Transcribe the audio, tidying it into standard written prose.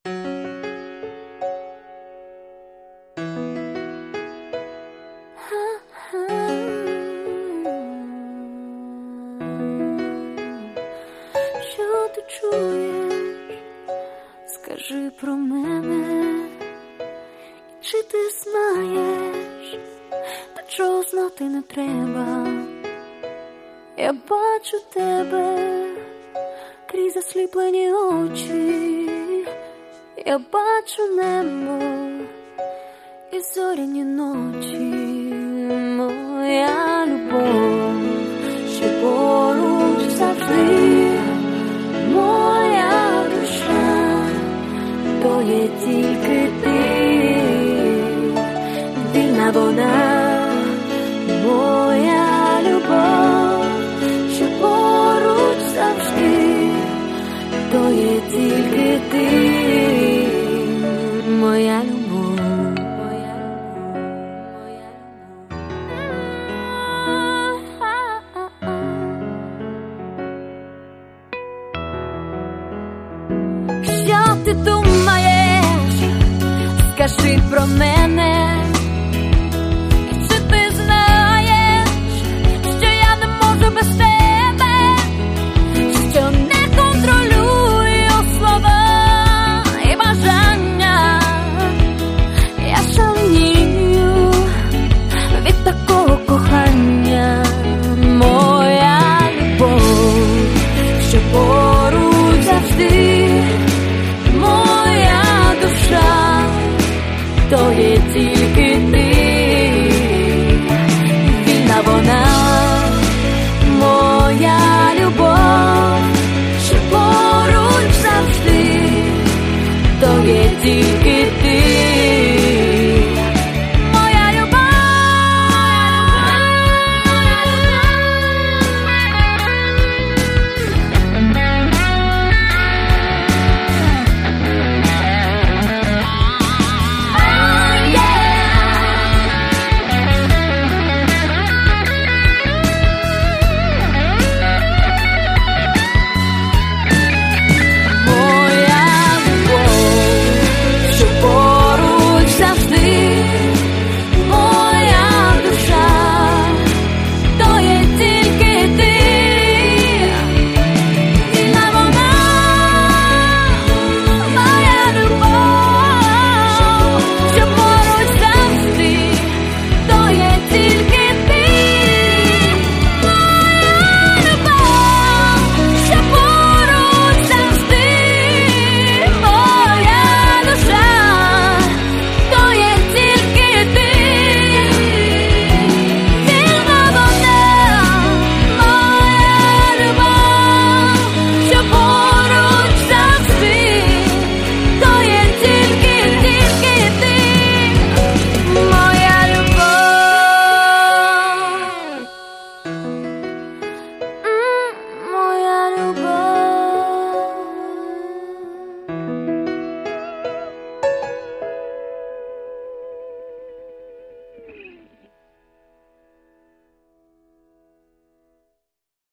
Що ти чуєш? Скажи про мене. І чи ти знаєш, та чого знати не треба? Я бачу тебе крізь засліплені очі, я бачу небо і зоряні ночі. Моя любов, що поруч завжди, моя душа, то є тільки ти, вільна вона, моя любов, що поруч завжди, то є тільки ти, моя любов. Що ти думаєш? Скажи про мене. І чи ти знаєш, що я не можу без тебе, що не контролюю слова і бажання? Я шалію від такого кохання. Моя любов, що поруч завжди, моя душа, то є тільки ти, вільна вона, моя любов, що поруч завжди, то є тільки ти.